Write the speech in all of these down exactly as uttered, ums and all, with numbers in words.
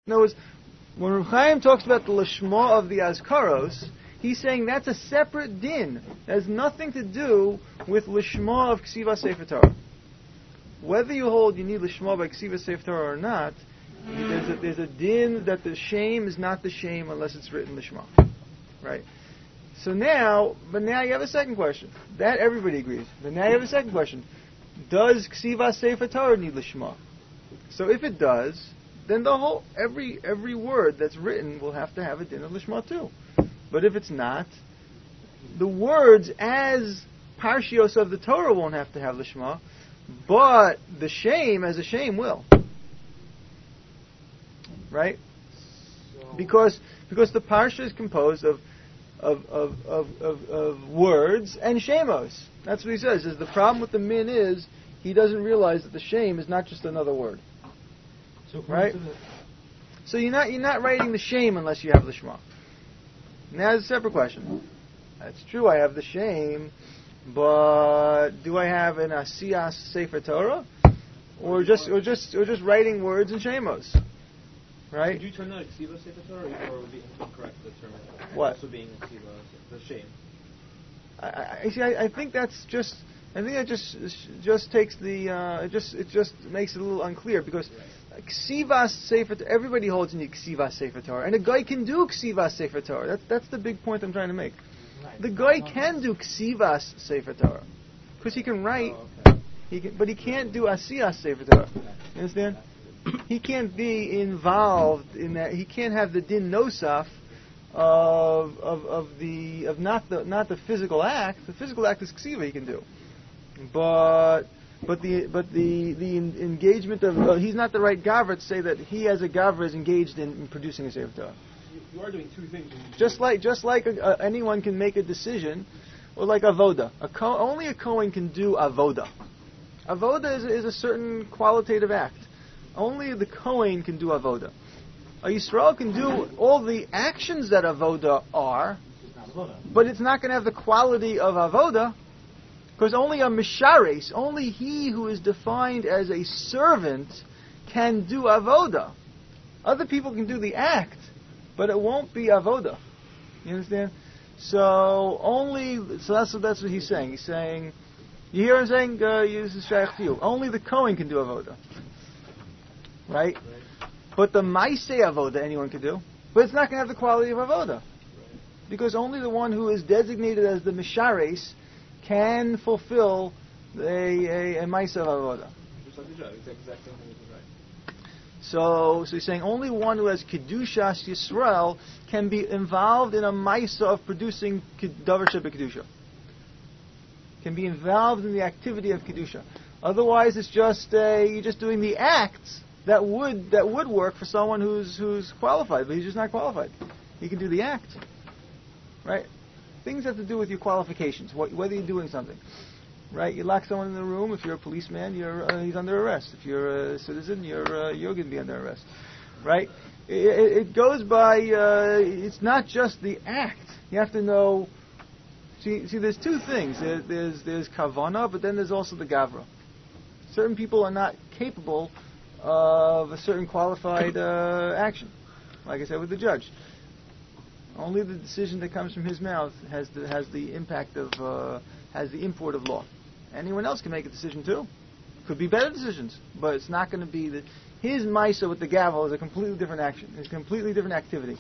In other words, when Reb Chaim talks about the lishma of the azkaros, he's saying that's a separate din. It has nothing to do with lishma of ksiva sefer Torah. Whether you hold you need lishma by ksiva sefer Torah or not, there's a, there's a din that the shame is not the shame unless it's written lishma. Right? So now, but now you have a second question. That everybody agrees. But now you have a second question. Does ksiva sefer Torah need lishma? So if it does, then the whole every every word that's written will have to have a din of lishma too. But if it's not, the words as parshios of the Torah won't have to have lishma, but the shame as a shame will. Right? So because because the parsha is composed of Of, of, of, of, of words and shemos. That's what he says. Is the problem with the min is he doesn't realize that the shame is not just another word. So right? The... So you're not you're not writing the shame unless you have the shema. Now there's a separate question. That's true, I have the shame, but do I have an asiyas sefer Torah, or just or just or just writing words and shemos? Right? Could you turn that ksiva sefer Torah, or would it be incorrect to term it? What? Also being a ksiva, the shame. I, I see. I, I think that's just. I think that just just takes the. Uh, it just it just makes it a little unclear because right. ksivas sefer. Everybody holds in the ksivas sefer Torah, and a guy can do ksivas sefer Torah. That's that's the big point I'm trying to make. Right. The guy can do ksivas sefer Torah because he can write. Oh, okay. He can, but he can't do asiyas sefer Torah. You understand? He can't be involved in that. He can't have the din nosaf of of of the of not the not the physical act. The physical act is ksiva he can do, but but the but the the engagement of uh, he's not the right gavra to say that he as a gavra is engaged in, in producing a sefer Torah. You are doing two things. Just like just like a, uh, anyone can make a decision, or like avoda. A co- only a kohen can do avoda. Avoda is, is a certain qualitative act. Only the Kohen can do avoda. A Yisrael can do all the actions that avoda are, but it's not going to have the quality of avoda, because only a mishares, only he who is defined as a servant, can do avoda. Other people can do the act, but it won't be avoda. You understand? So only, so that's what that's what he's saying. He's saying, you hear him saying, uh, this is shaykh to you. Only the Kohen can do avoda. Right? right? But the Maaseh Avoda anyone can do. But it's not going to have the quality of Avoda. Right. Because only the one who is designated as the Mishares can fulfill a, a, a Maaseh Avoda. Just like the job. Exactly right. So, so he's saying only one who has Kedushas Yisrael can be involved in a Maaseh of producing Davar Shebekdusha. Can be involved in the activity of Kedusha. Otherwise it's just uh, you're just doing the acts That would that would work for someone who's who's qualified, but he's just not qualified. He can do the act, right? Things have to do with your qualifications, what, whether you're doing something, right? You lock someone in the room. If you're a policeman, you're uh, he's under arrest. If you're a citizen, you're uh, you're going to be under arrest, right? It, it goes by. Uh, it's not just the act. You have to know. See, see, there's two things. There, there's there's kavana, but then there's also the gavra. Certain people are not capable of a certain qualified uh, action. Like I said with the judge. Only the decision that comes from his mouth has the, has the impact of, uh, has the import of law. Anyone else can make a decision too. Could be better decisions, but it's not going to be the, his maisa with the gavel is a completely different action. It's a completely different activity.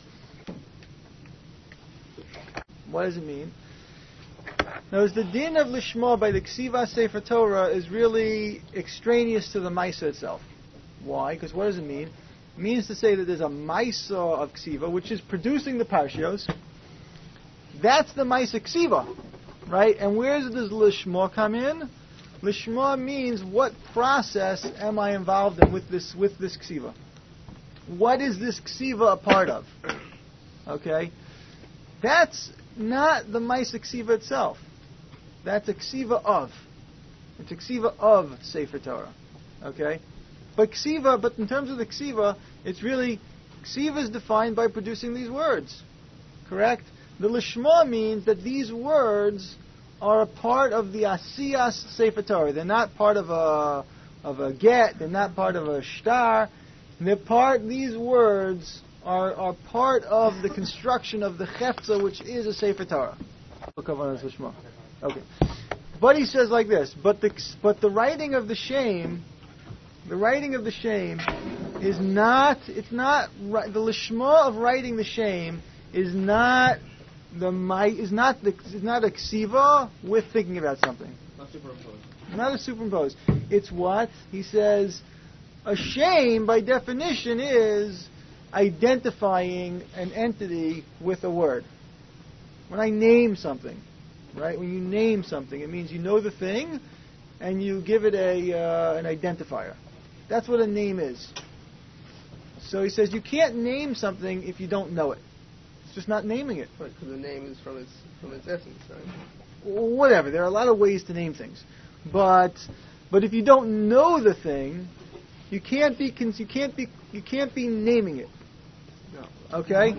What does it mean? Now, the din of lishma by the ksiva sefer Torah is really extraneous to the maisa itself. Why? Because what does it mean? It means to say that there's a maisa of ksiva, which is producing the parshios. That's the maisa ksiva, right? And where does lishma come in? Lishma means what process am I involved in with this with this ksiva? What is this ksiva a part of? Okay, that's not the maisa ksiva itself. That's a ksiva of. It's a ksiva of Sefer Torah. Okay. But ksiva, but in terms of the ksiva, it's really, ksiva is defined by producing these words. Correct? The lishma means that these words are a part of the asiyas Sefer Torah. They're not part of a of a get. They're not part of a shtar. they're part. These words are are part of the construction of the Chefza, which is a Sefer Torah. Okay, but he says like this. But the but the writing of the shame, the writing of the shame, is not. It's not the lishma of writing the shame is not the my is not the is not a ksiva with thinking about something. Not superimposed. Not a superimposed. It's what he says. A shame, by definition, is identifying an entity with a word. When I name something, right? When you name something, it means you know the thing, and you give it a uh, an identifier. That's what a name is. So he says you can't name something if you don't know it. It's just not naming it. Right, because the name is from its from its essence, right? Whatever. There are a lot of ways to name things, but but if you don't know the thing, you can't be you can't be you can't be naming it. No. Okay.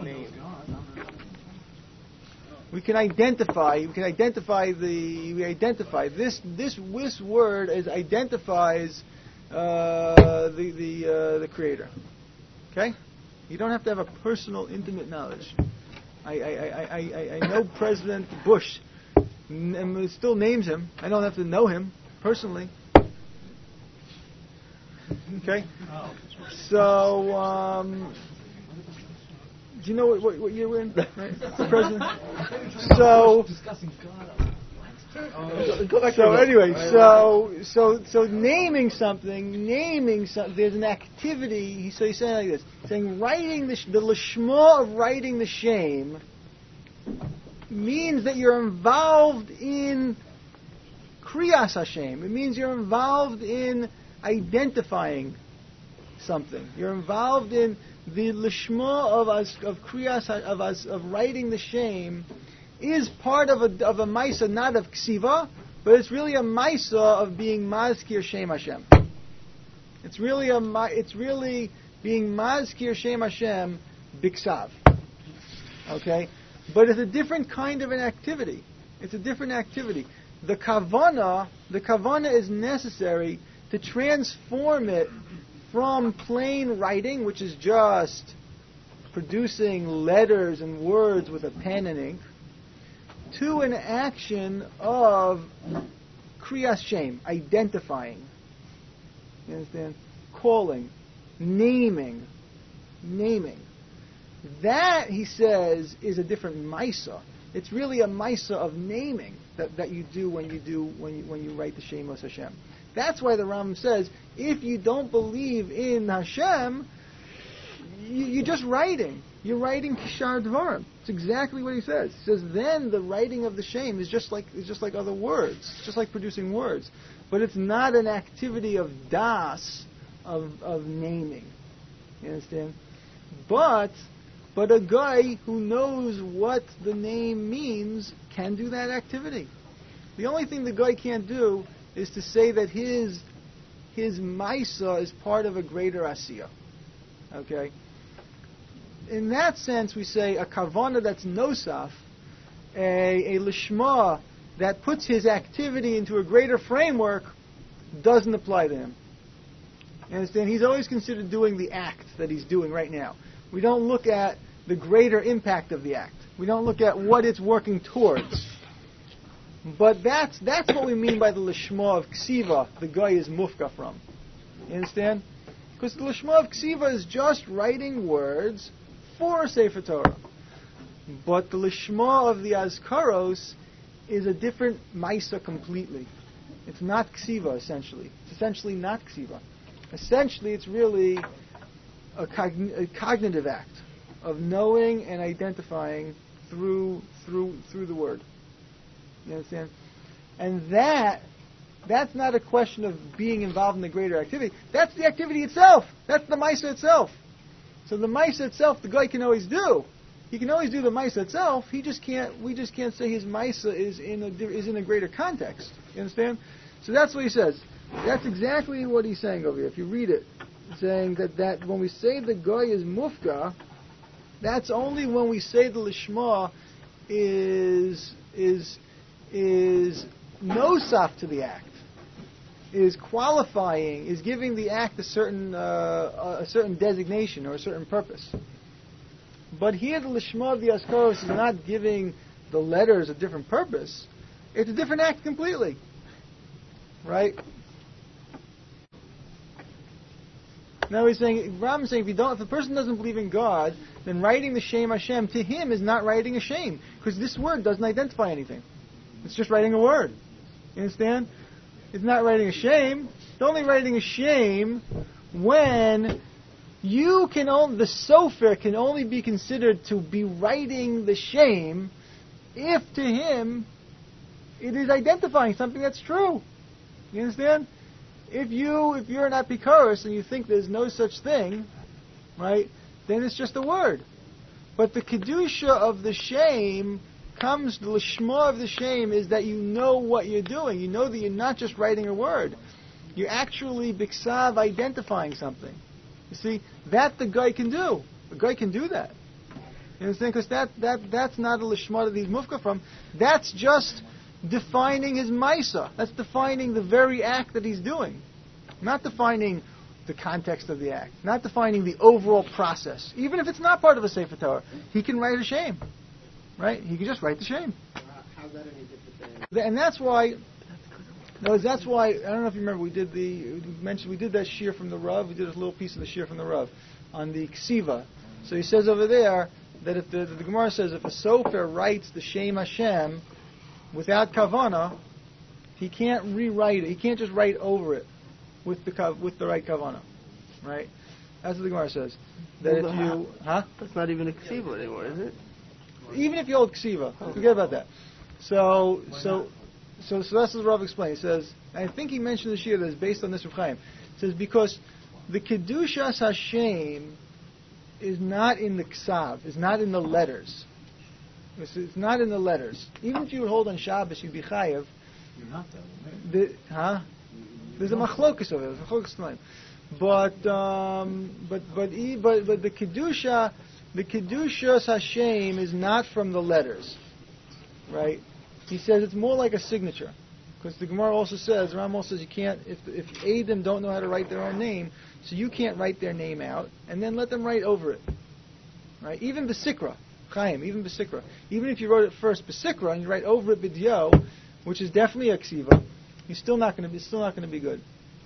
We can identify. We can identify the. We identify this. This this word is identifies uh, the the uh, the creator. Okay. You don't have to have a personal, intimate knowledge. I I, I, I, I know President Bush, and it still names him. I don't have to know him personally. Okay. So. Um, Do you know what, what, what year we're in? Right? President. So, so anyway, so so so naming something, naming something. There's an activity. So he's saying like this: saying writing the the lishma of writing the shame means that you're involved in kriyas Hashem. It means you're involved in identifying something. You're involved in the lishma of us of kriyas of us of writing the shame is part of a of a maisa, not of ksiva, but it's really a maisa of being mazkir shem Hashem. It's really a it's really being mazkir shem Hashem biksav. Okay, but it's a different kind of an activity. It's a different activity. The kavana, the kavana is necessary to transform it from plain writing, which is just producing letters and words with a pen and ink, to an action of kriyas shem, identifying. You understand? Calling, naming, naming. That, he says, is a different maisa. It's really a maisa of naming that, that you do when you do when you when you write the Shemos Hashem. That's why the Rambam says, if you don't believe in Hashem, you, you're just writing. You're writing Kishar Dvarim. It's exactly what he says. He says, then the writing of the shame is just like is just like other words. It's just like producing words. But it's not an activity of das, of, of naming. You understand? But, but a guy who knows what the name means can do that activity. The only thing the guy can't do is to say that his his maisa is part of a greater asiyah. Okay? In that sense, we say a kavana that's nosaf, a, a lishma that puts his activity into a greater framework, doesn't apply to him. You understand? He's always considered doing the act that he's doing right now. We don't look at the greater impact of the act. We don't look at what it's working towards. But that's that's what we mean by the lishma of ksiva the guy is mufka from. You understand? Because the lishma of ksiva is just writing words for a Sefer Torah. But the lishma of the azkaros is a different maisa completely. It's not ksiva, essentially. It's essentially not ksiva. Essentially, it's really a, cogn- a cognitive act of knowing and identifying through through through the word. You understand? And that, that's not a question of being involved in the greater activity. That's the activity itself. That's the Maisa itself. So the Maisa itself, the guy can always do. He can always do the Maisa itself. He just can't, we just can't say his Maisa is in a, is in a greater context. You understand? So that's what he says. That's exactly what he's saying over here. If you read it, saying that, that when we say the guy is mufka, that's only when we say the lishma is, is, is nosaf to the act. is qualifying, is giving the act a certain uh, a certain designation or a certain purpose. But here the lishma of the askaros is not giving the letters a different purpose. It's a different act completely. Right? Now he's saying, Ram is saying, if you don't, if the person doesn't believe in God, then writing the Shem Hashem to him is not writing a shame, because this word doesn't identify anything. It's just writing a word. You understand? It's not writing a shame. It's only writing a shame when you can only, the sofer can only be considered to be writing the shame if to him it is identifying something that's true. You understand? If you if you're an apikoros and you think there's no such thing, right, then it's just a word. But the kedusha of the shame comes, the lishma of the shame is that you know what you're doing. You know that you're not just writing a word. You're actually biksav identifying something. You see, that the guy can do. The guy can do that. You understand? Because that, that, that's not a lishma that he's mufka from. That's just defining his maisa. That's defining the very act that he's doing. Not defining the context of the act. Not defining the overall process. Even if it's not part of a Sefer Torah, he can write a shame. Right? He can just write the shame. How's that any different than... And that's why... No, that's why, I don't know if you remember, we did the, we mentioned, we did that shir from the Rav, we did a little piece of the shir from the Rav, on the ksiva. So he says over there, that if the, the Gemara says, if a sofer writes the Shem Hashem, without kavana, he can't rewrite it. He can't just write over it with the with the right kavana, right? That's what the Gemara says. That Well, if you, huh? That's not even a ksiva anymore, is it? Even if you hold ksiva, forget about that. So, so, so, so that's what Rav explained. He says, I think he mentioned the shir that is based on this Rav Chaim. It says because the kedushas Hashem is not in the ksav, is not in the letters. It's, it's not in the letters. Even if you would hold on Shabbos, you'd be chayev. You're not that way. The, huh? There's a machlokus over there. There's a machlokus tonight. But um, but but e- but but the kedusha, the kedushas Hashem is not from the letters, right? He says it's more like a signature, because the Gemara also says, Ram also says you can't if if Adam don't know how to write their own name, so you can't write their name out and then let them write over it, right? Even Besikra, Chaim, even Besikra, even if you wrote it first Besikra and you write over it Bidyo, which is definitely a ksiva, you're still not going to be still not going to be good.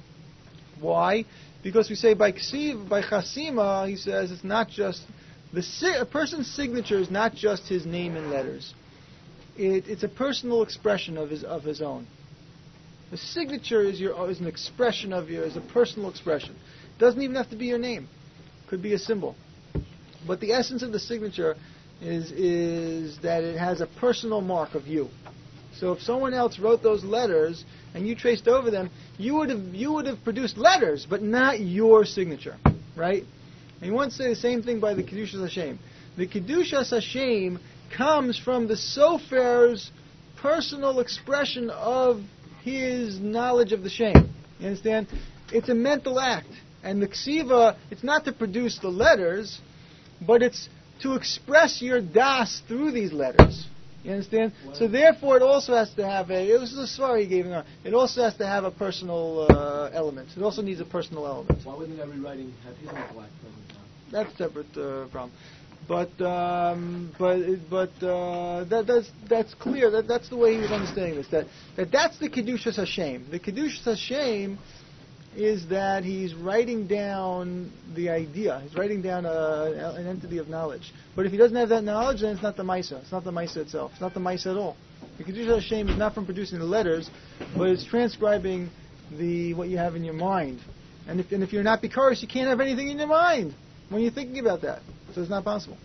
Why? Because we say by ksiv, by chasima, he says it's not just the si- a person's signature is not just his name and letters. It, it's a personal expression of his of his own. The signature is your is an expression of your is a personal expression. It doesn't even have to be your name. Could be a symbol. But the essence of the signature is is that it has a personal mark of you. So if someone else wrote those letters and you traced over them, you would have you would have produced letters, but not your signature, right? And you want to say the same thing by the Kedushas Hashem. The Kedushas Hashem comes from the sofer's personal expression of his knowledge of the Shem. You understand? It's a mental act. And the Ksiva, it's not to produce the letters, but it's to express your das through these letters. You understand? Wow. So therefore, it also has to have a. It was a story he gave me. It also has to have a personal uh, element. It also needs a personal element. Why wouldn't every writing have his intellect? That's a separate uh, problem. But um, but but uh, that, that's that's clear. That that's the way he was understanding this. That that that's the kedushas Hashem. The kedushas Hashem is that he's writing down the idea. He's writing down a, an entity of knowledge. But if he doesn't have that knowledge, then it's not the Maisa. It's not the Maisa itself. It's not the Maisa at all. The Kedusha Hashem is not from producing the letters, but it's transcribing the what you have in your mind. And if, and if you're not Bikaris, you can't have anything in your mind when you're thinking about that. So it's not possible.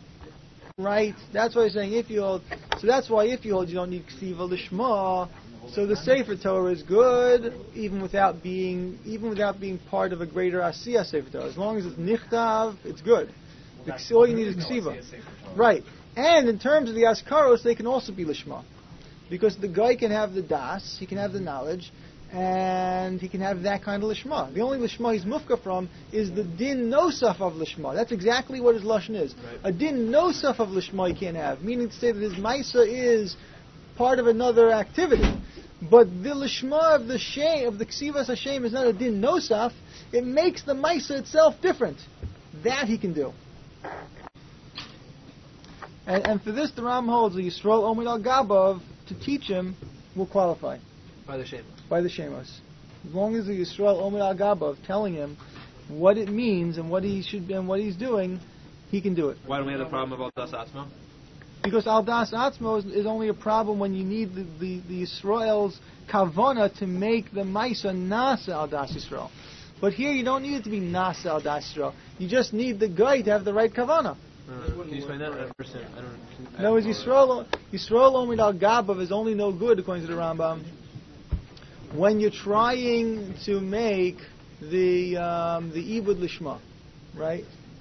Right? That's why he's saying if you hold. So that's why if you hold, you don't need Ksiva Lishma. So the Sefer Torah is good, even without being even without being part of a greater Asiyah Sefer Torah. As long as it's Nichtav, it's good. The, all you need is Ksiva. Right. And in terms of the Askaros, they can also be Lishma. Because the guy can have the Das, he can have the knowledge, and he can have that kind of Lishma. The only Lishma he's Mufka from is the Din Nosaf of Lishma. That's exactly what his Lashon is. Right. A Din Nosaf of Lishma he can't have, meaning to say that his Maisa is part of another activity. But the lishma of the shem, of the ksivas Hashem is not a din nosaf. It makes the Maisa itself different. That he can do. And, and for this, the Ram holds the Yisrael Omid al Gabav to teach him will qualify. By the Shemos. By the Shemos. As long as the Yisrael Omid al Gabav telling him what it means and what he should and what he's doing, he can do it. Why don't we have the problem about Das Atzma? Because Al Das Atzmo is, is only a problem when you need the, the, the Yisrael's kavana to make the Maisa Nasa Al Das Yisrael. But here you don't need it to be Nasa Al Das Yisrael. You just need the guy to have the right kavana. Uh, can you explain that? I don't understand. I don't. Can, No, is Yisrael Yisrael Omid al Gabav is only no good according to the Rambam when you're trying to make the um, the Ibud Lishma, right?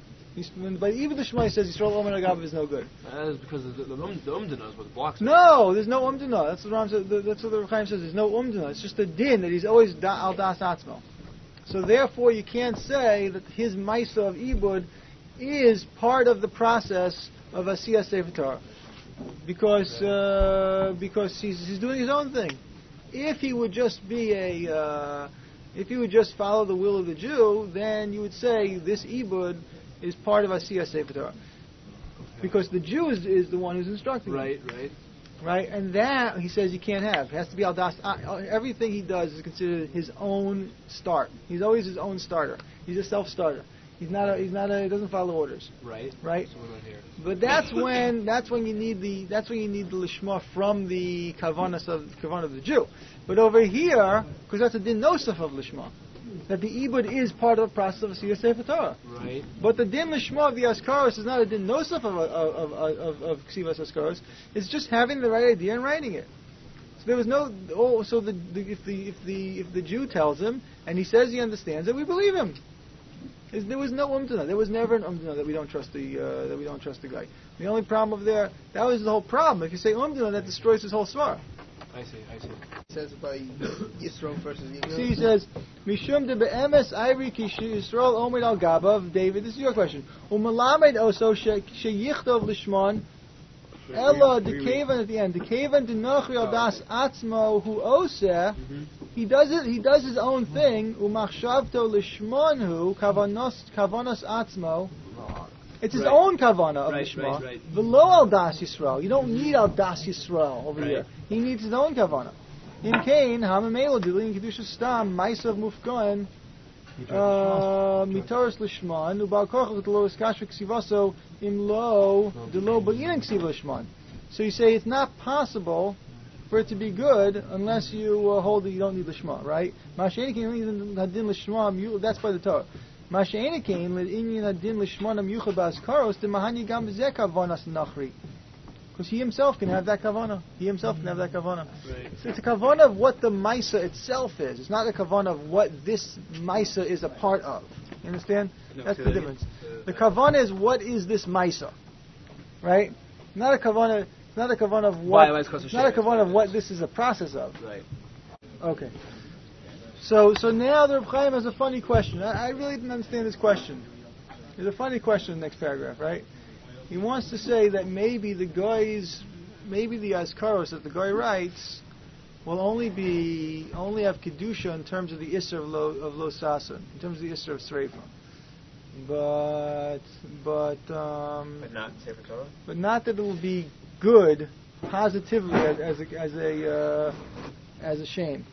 By Ibud Lishma, he says Yisrael Omid al Gabav is no good. That is because the, the, the, um, the umdana is what blocks it. No, there's no umdana. That's what the Ram says. That's what the Rechaim says. There's no umdana. It's just a din that he's always da, al das atzmo. So therefore, you can't say that his Maisa of Ibud is part of the process of Asiyas Sefer Torah, because uh, because he's, he's doing his own thing. If he would just be a, uh, if he would just follow the will of the Jew, then you would say this Ibud is part of Asiyas Sefer Torah, because the Jew is, is the one who's instructing him. Right, right. Right, and that he says you can't have. It has to be al das. Everything he does is considered his own start. He's always his own starter. He's a self-starter. He's not a, he's not a, he doesn't follow orders. Right. Right. So we're not here. But that's when that's when you need the that's when you need the lishma from the kavanas of kavanah of the Jew. But over here, because that's a din nosaf of lishma, that the ibud is part of the process of Asiyas Sefer Torah. Right. But the din lishma of the askaros is not a din nosaf of of of of, of ksivas askaros. It's just having the right idea and writing it. So there was no. Oh, so the, the if the if the if the Jew tells him and he says he understands it, we believe him. There was no umdana. There was never an umdana that we don't trust the uh, that we don't trust the guy. The only problem over there, that was the whole problem. If you say umdana, that destroys his whole svara. I see, I see. It says by Yisro versus Yigdal. See, he says, Mishum de be'emes ivri ki Yisrael omid al gabav. David, this is your question. Umalamed oso sheyichtov lishmon ella dekevan at the end. Dekevan denochri al das atzmo hu oseh. He does it. He does his own thing. Umachshavto lishmonhu kavanos kavanos atzmo. It's his Right. own kavana of Right, lishma. right, right. V'lo al das Yisrael. You don't need al das Yisrael over Right. here. He needs his own kavana. In Cain, hamamelo dilin kedusha stam ma'asav mufgoen mitoris lishman ubal korach lo iskashvik sivaso im lo delo ba'inin ksiv lishman. So you say it's not possible for it to be good unless you uh, hold that you don't need lishma, right? Masha'enikin hadin lishma, that's by the Torah. Masha'enikin l'inyin hadin lishma nam yuchad ba'askaros de mahani gam b'zeh kavanas nachri. Because he himself can have that kavana. He himself can have that kavana. Right. So it's a kavana of what the maisa itself is. It's not a kavana of what this maisa is a part of. You understand? No, That's say the that difference. again. The kavana is what is this maisa, right? Not a kavana. Not a kavana of Why- what. why it's called a Not a shayla. kavana of what this is a process of. Right. Okay. So so now the Reb Chaim has a funny question. I, I really didn't understand this question. There's a funny question in the next paragraph, right? He wants to say that maybe the guys, maybe the Azkaros that the guy writes will only be, only have Kedusha in terms of the Isser of Lo, of lo Sasan, in terms of the Isser of Sreifa. But, but, um, But not Sefer Torah? but not that it will be good positively as, as a, as a, uh, as a shame.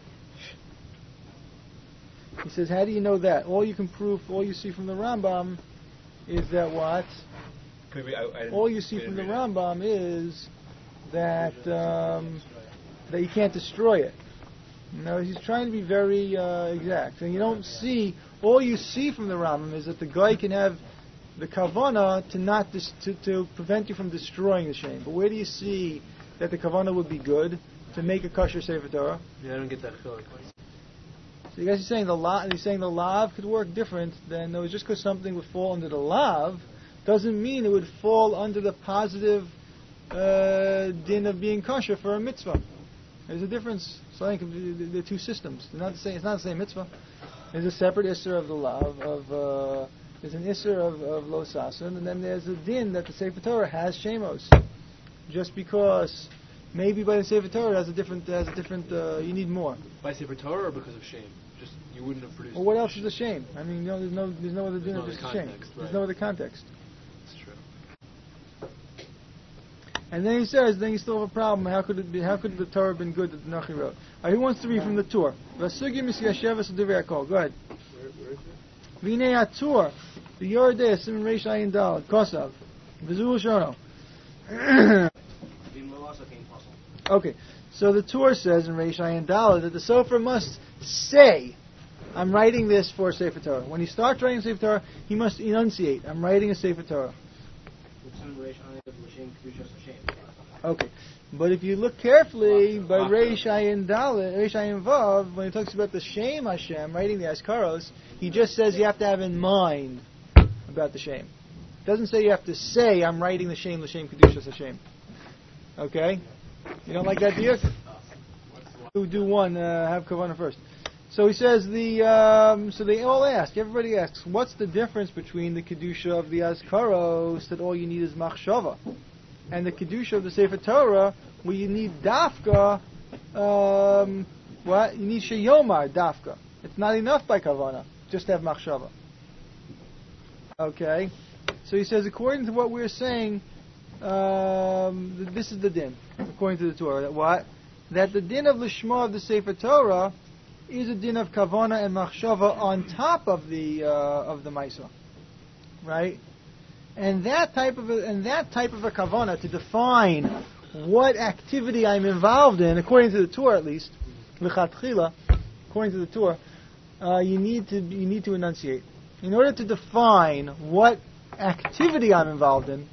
He says, how do you know that? All you can prove, all you see from the Rambam is that what? Could we, I, I didn't- All you see I from the didn't read it. Rambam is that um, that you can't destroy it. You know, he's trying to be very uh, exact. And you don't see, all you see from the Rambam is that the guy can have the kavana to not dis- to, to prevent you from destroying the shame. But where do you see that the kavana would be good to make a kosher Sefer Torah? Yeah, I don't get that feeling. So you guys are saying the la- he's saying the lav could work different than no, just because something would fall under the lav doesn't mean it would fall under the positive uh, din of being kosher for a mitzvah. There's a difference. So I think the, the, the two systems. They're not the same. It's not the same mitzvah. There's a separate isser of the lav of uh, there's an isser of, of lo sasan, and then there's a din that the Sefer Torah has shemos. Just because Maybe by the Sefer Torah, it has a different, has a different. Uh, you need more. By Sefer Torah or because of shame? Just you wouldn't have produced. Well, what else is a shame? I mean, you know, there's no, there's no other dinner, no just other a shame. context, There's right. no other context. That's true. And then he says, then you still have a problem. How could it be? How could the Torah have been good that the Nachi wrote? Uh, he wants to read from the Torah. V'asugi misyashevas adivei hakol. Go ahead. Where, where is it? V'nei haTorah, the Yordei Simon Reish Ayin Daled Kosav V'zu Shono. Okay, so the Torah says in Reish Ayin Daled that the Sofer must say, "I'm writing this for Sefer Torah." When he starts writing Sefer Torah, he must enunciate, "I'm writing a Sefer Torah." Okay, but if you look carefully, by Reish Ayin Daled, Reish Ayin Vav, when he talks about the Shem Hashem, writing the Askaros, he just says you have to have in mind about the Shem. It doesn't say you have to say, "I'm writing the Shem, the Shem Kedushas Hashem." Okay, you don't like that, do you? Who do one? Uh, have Kavanah first. So he says the. Um, so they all ask. Everybody asks, what's the difference between the kedusha of the Azkaros that all you need is machshava, and the kedusha of the Sefer Torah where you need dafka? Um, what you need sheyomar dafka. It's not enough by kavana just to have machshava. Okay. So he says, according to what we're saying, um, this is the din. According to the Torah, that what? That the din of lishma of the Sefer Torah is a din of kavana and machshava on top of the uh, of the Maisa, right? And that type of a, and that type of a kavana to define what activity I'm involved in, according to the Torah at least, l'chatchila, according to the Torah, uh, you need to you need to enunciate in order to define what activity I'm involved in,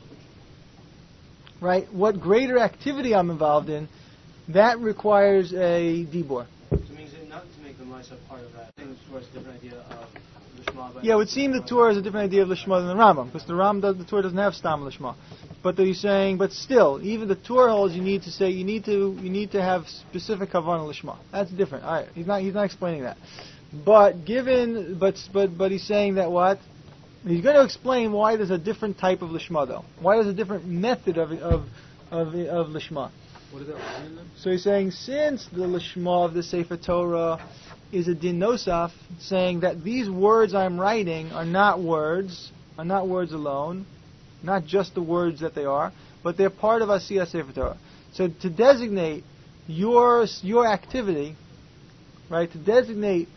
right? What greater activity I'm involved in, that requires a dibor. So it means it not to make the Maisa part of that. I think the Torah has a different idea of Lishma. Yeah, it would seem the Torah has a different idea of Lishma than the Rambam, because the Rambam does, the Torah doesn't have Stam Lishma. But they're saying, but still, even the Torah holds you need to say you need to you need to have specific Kavanah Lishma. That's different. All right, he's not he's not explaining that. But given, but but but he's saying that what? He's going to explain why there's a different type of Lishma though. Why there's a different method of of of, of Lishma. What does that mean then? So he's saying, since the Lishma of the Sefer Torah is a din nosaf, saying that these words I'm writing are not words, are not words alone, not just the words that they are, but they're part of Asiyah Sefer Torah. So to designate your your activity, right, to designate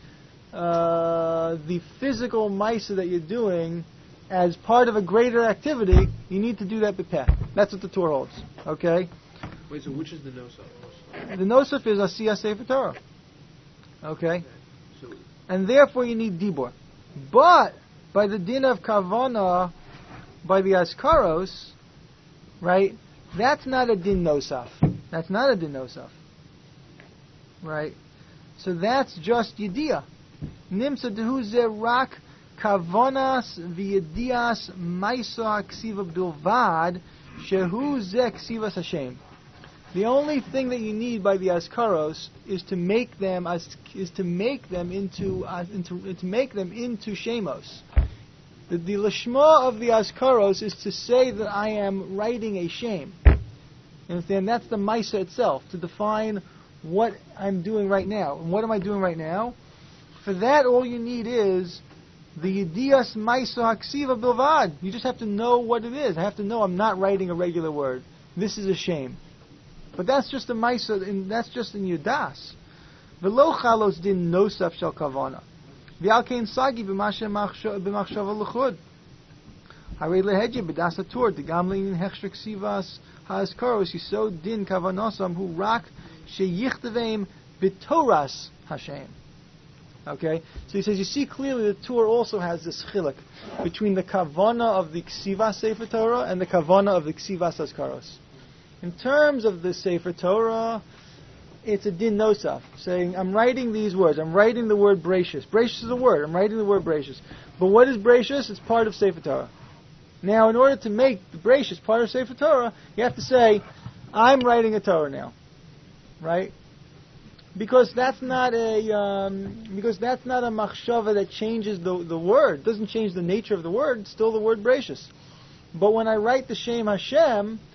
uh, the physical maisa that you're doing as part of a greater activity, you need to do that b'peh. That's what the Torah holds. Okay? Wait, so which is the nosaf? The nosaf is Asiyah Sefer Torah. Okay? So, and therefore you need dibur. But by the din of kavana, by the askaros, right? That's not a din nosaf. That's not a din nosaf. Right? So that's just yediyah. Nimsa dehu ze rak kavanas v'yedias maisa ksiva bilvad shehu ze ksivas Hashem. The only thing that you need by the askaros is to make them as is to make them into, uh, into to make them into shemos. The, the lishma of the askaros is to say that I am writing a shem. You understand? That's the maisa itself, to define what I'm doing right now. And what am I doing right now? For that, all you need is the yedias maisa haksiva bilvad. You just have to know what it is. I have to know I'm not writing a regular word. This is a shem. But that's just a maisa, and that's just in Yudas. V'lo chalos din nosaf shel kavana. V'al kein sagi b'mashe b'machshava l'chud. Harei lehedje b'das hatur d'gam le'in hechshek sivas ha'askaros yisod din kavanosam hu rak sheyichtaveim b'toras Hashem. Okay? So he says, you see clearly the Torah also has this chiluk between the kavana of the ksivas Sefer Torah and the kavana of the ksivas askaros. In terms of the Sefer Torah, it's a din nosaf, saying, I'm writing these words. I'm writing the word bracious. Bracious is a word. I'm writing the word bracious. But what is bracious? It's part of Sefer Torah. Now, in order to make the bracious part of Sefer Torah, you have to say, I'm writing a Torah now. Right? Because that's not a um, because that's not a machshava that changes the, the word. It doesn't change the nature of the word. It's still the word bracious. But when I write the Shem Hashem,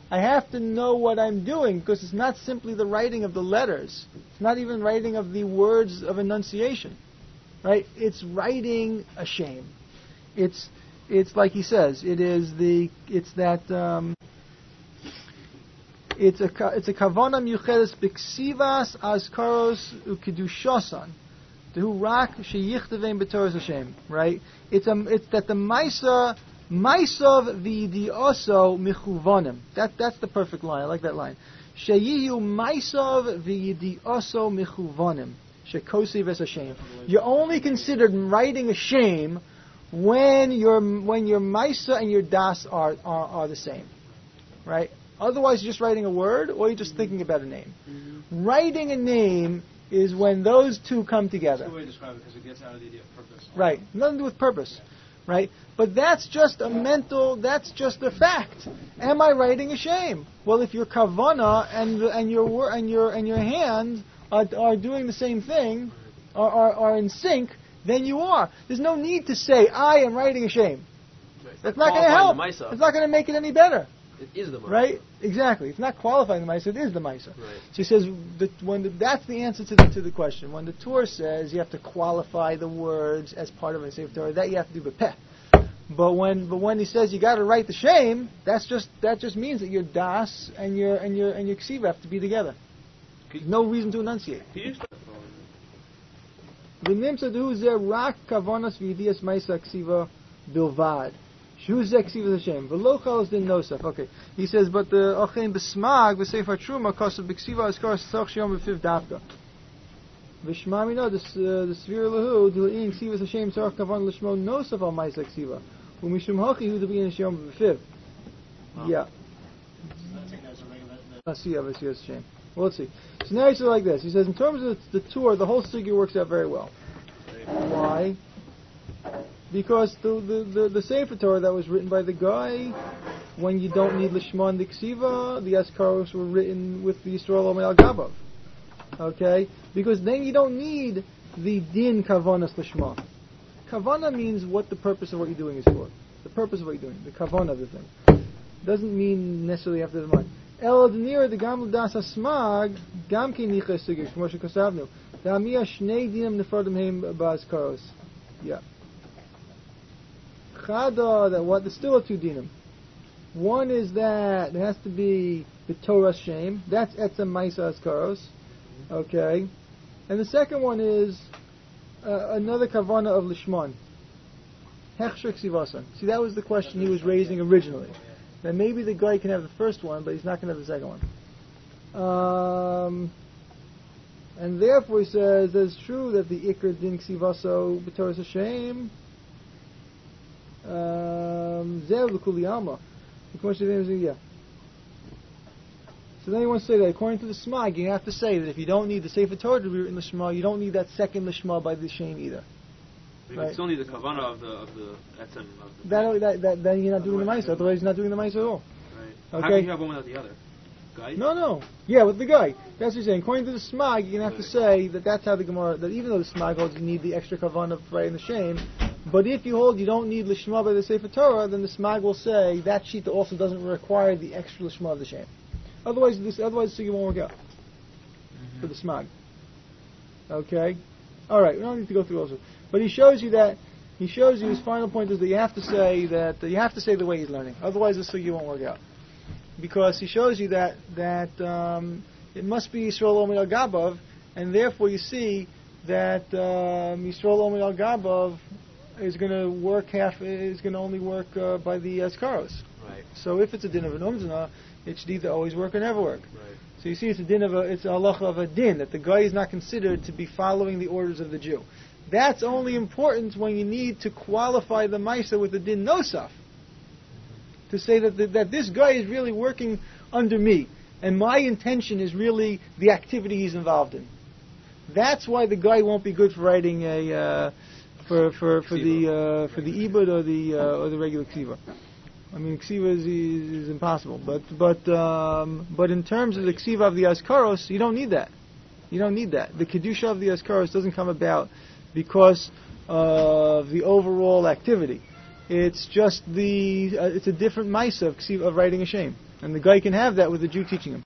I have to know what I'm doing, because it's not simply the writing of the letters. It's not even writing of the words of enunciation, right? It's writing a shame. It's it's like he says. It is the it's that um, it's a ka- it's a kavana miuchedes b'ksivas azkaros ukidushosan. Dehu rak sheyichtevim b'toras Hashem. Right? It's a it's that the Maisa. Maisav v'yidioso michuvonim. That that's the perfect line. I like that line. Sheyiyu maisav v'yidioso michuvonim. Shekosi v'esashem. You're only considered writing a shame when your when your maisa and your das are, are are the same, right? Otherwise, you're just writing a word, or you're just thinking about a name. Mm-hmm. Writing a name is when those two come together. That's the way to describe it, because it gets out of the idea of purpose. Right. Nothing to do with purpose. Right? But that's just a mental, that's just a fact. Am I writing a shame? Well, if your kavana and and your wor- and your and your hand are, are doing the same thing, are, are are in sync, then you are. There's no need to say I am writing a shame. That's not going to help. It's not going to make it any better. It is the Maisa. Right? Exactly. It's not qualifying the Maisa, it is the Maisa. Right. So he says, that when the, that's the answer to the, to the question. When the Torah says you have to qualify the words as part of a Sefer Torah, that you have to do b'peh. But when but when he says you got to write the shame, that's just that just means that your das and your and your and your ksiva have to be together. There's no reason to enunciate. V'nimtzad hu zeh rak kavanas v'yidiyas Maisa ksiva bilvad. Shu zeh ksiva Hashem. V'lo chalos din nosaf. Okay. He says, but the ochein b'smag v'sefer truma kosav b'ksiva askar s'ach shiyom b'fiv davka. V'shma mino the the svir lahu d'le'in ksiva Hashem tzarach kavan l'shmo nosaf al Maisa ksiva. Umishum hachi hu d'bein shiyom b'fiv. Yeah. Let's see. Let's see. It's a shame. Well, let's see. So now he says like this. He says, in terms of the tour, the whole sugya works out very well. Why? Because the the, the, the Sefer Torah that was written by the guy, when you don't need Lishma and the Ksiva, the Askaros were written with the Yisrael Omei Al Gabav. Okay? Because then you don't need the Din Kavanas Lishma. Kavana means what the purpose of what you're doing is for. The purpose of what you're doing. The Kavana of the thing. Doesn't mean necessarily after the mind. El Adnir the Gam Das Asmag Gam Ki Nicha Sugya Shmoshe Kosavnu. Da Amia Shnei Dinim Nefradim Heim Ba'Askaros. Yeah. Chada, that what? There's still a two dinim. One is that there has to be the Torah shame. That's etzem ma'isa askaros. Okay. And the second one is uh, another kavana of lishman. Hechsher ksivasan. See, that was the question he was raising originally. That maybe the guy can have the first one, but he's not going to have the second one. Um, and therefore he says that it's true that the ikr din ksivaso b'Torah Hashem. Um, yeah. So then he wants to say that according to the Smag, you have to say that if you don't need the Sefer Torah to be written Lishma, you don't need that second Lishma by the Shane either. You right? still need the kavanah of the of the etzem of the. That, that, that, then you're not doing the Maisa. Otherwise, you're not doing the Maisa at all. Right. Okay. How can you have one without the other? Guy? No, no. Yeah, with the guy. That's what he's saying. According to the Smag, you're going to have to say that that's how the Gemara, that even though the Smag holds you need the extra kavanah of writing the shame, but if you hold you don't need Lishma by the Sefer Torah, then the Smag will say that sheet also doesn't require the extra Lishma of the shame. Otherwise, this otherwise the Sugya won't work out mm-hmm. for the Smag. Okay? Alright, we don't need to go through also. But he shows you that, he shows you his final point is that you have to say that, you have to say the way he's learning. Otherwise the Sugya won't work out. Because he shows you that, that um, it must be Yisrael Omei Al Gabav, and therefore you see that um, Yisrael Omei Al Gabav is going to work half, is going to only work uh, by the Askaros. Right. So if it's a din of an umzana, it should either always work or never work. Right. So you see, it's a din of a, it's a halacha of a din, that the guy is not considered to be following the orders of the Jew. That's only important when you need to qualify the Maisa with the din nosaf. To say that the, that this guy is really working under me, and my intention is really the activity he's involved in. That's why the guy won't be good for writing a uh, for for for the uh, for the ibud or the uh, or the regular ksiva. I mean, ksiva is, is, is impossible. But but um, but in terms of the ksiva of the askaros, you don't need that. You don't need that. The kedusha of the askaros doesn't come about because of the overall activity. It's just the uh, it's a different maisa of ksiva, of writing a shame. And the guy can have that with the Jew teaching him.